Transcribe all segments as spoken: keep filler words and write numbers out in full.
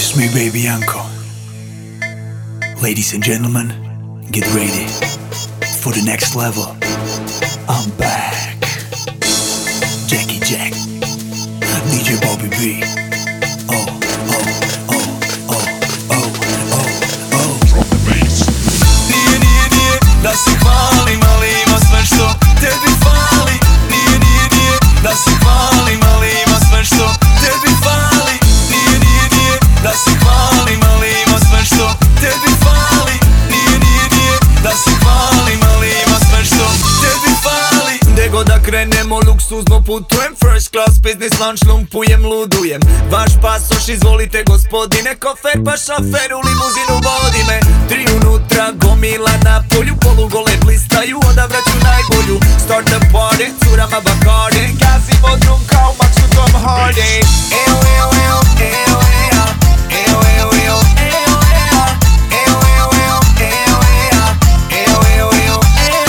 It's me, baby Janko. Ladies and gentlemen, get ready for the next level. I'm back. Jackie Jack, D J Bobby B. Oh, oh, oh, oh, oh, oh, oh. Drop the bass. Nije, nije, nije da se hvalim, ali ima sve što tebi fali. Nije, nije, nije da se hvalim, ali ima sve što tebi fali. Nije, nije, nije da se hvalim, ali ima sve što tebi fali. Nije, nije, nije da se hvalim, ali ima sve što tebi fali. Gde god da krenemo luksuzno putujem, first class business lunch lumpujem, ludujem. Vaš pasoš izvolite gospodine, kofer pa šafer u limuzinu vodi me. Tri unutra gomila na polju, polugole blistaju, odabraću najbolju. Start the party, curama Bacardi, gazimo drum kao Maxu Tom Hardy. Eo, eo, eo, eo, eo, eo, eo, eo, eo, eo, eo, eo, eo, eo, eo, eo, eo.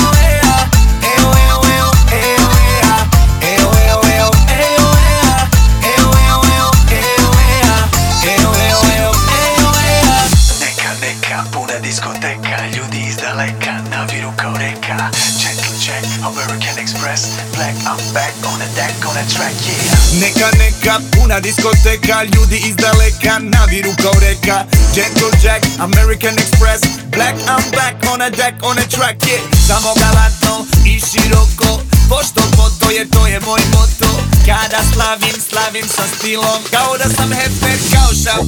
Diskoteka, ljudi iz daleka naviru kao reka. Gentle Jack, American Express, Black, I'm back on a deck, on a track, yeah. Neka, neka, puna diskoteka, ljudi iz daleka naviru kao reka. Gentle Jack, American Express, Black, I'm back on a deck, on a track, yeah. Samo galantno i široko, pošto poto je, to je moj moto. Kada slavim, slavim sa stilom, kao da sam Hefner, kao Šav